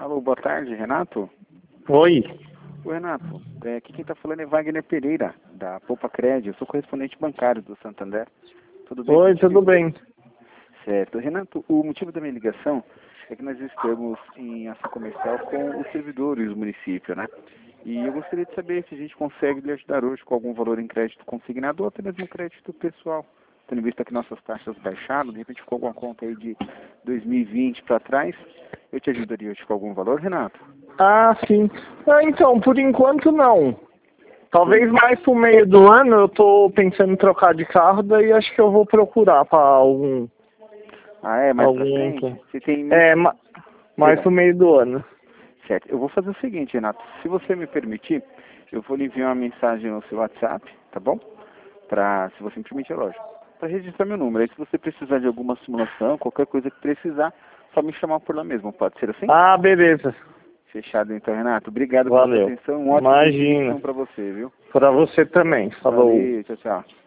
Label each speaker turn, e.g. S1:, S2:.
S1: Alô, boa tarde, Renato?
S2: Oi.
S1: Oi, Renato. Aqui quem está falando é Wagner Pereira, da Poupa Crédito. Eu sou correspondente bancário do Santander. Tudo bem
S2: Oi,
S1: contigo?
S2: tudo bem.
S1: Certo. Renato, o motivo da minha ligação é que nós estamos em ação comercial com os servidores do município, né? E eu gostaria de saber se a gente consegue lhe ajudar hoje com algum valor em crédito consignado ou até mesmo crédito pessoal. Tendo visto que nossas taxas baixaram, de repente ficou alguma conta aí de 2020 para trás, eu te ajudaria hoje com algum valor, Renato?
S2: Ah, sim. Então, por enquanto não. Talvez mais pro meio do ano eu tô pensando em trocar de carro, daí acho que eu vou procurar para algum.
S1: Ah, é? Mais pra frente? Você tem...
S2: Mais pro meio do ano.
S1: Certo. Eu vou fazer o seguinte, Renato. Se você me permitir, eu vou lhe enviar uma mensagem no seu WhatsApp, tá bom? Se você me permitir, é lógico. Para registrar meu número. Aí se você precisar de alguma simulação, qualquer coisa que precisar, só me chamar por lá mesmo. Pode ser assim?
S2: Ah, beleza.
S1: Fechado então, Renato. Obrigado pela sua
S2: Valeu.
S1: atenção. Um ótimo
S2: Imagina.
S1: dia para você, viu?
S2: Para você também. Falou.
S1: Valeu, tchau, tchau.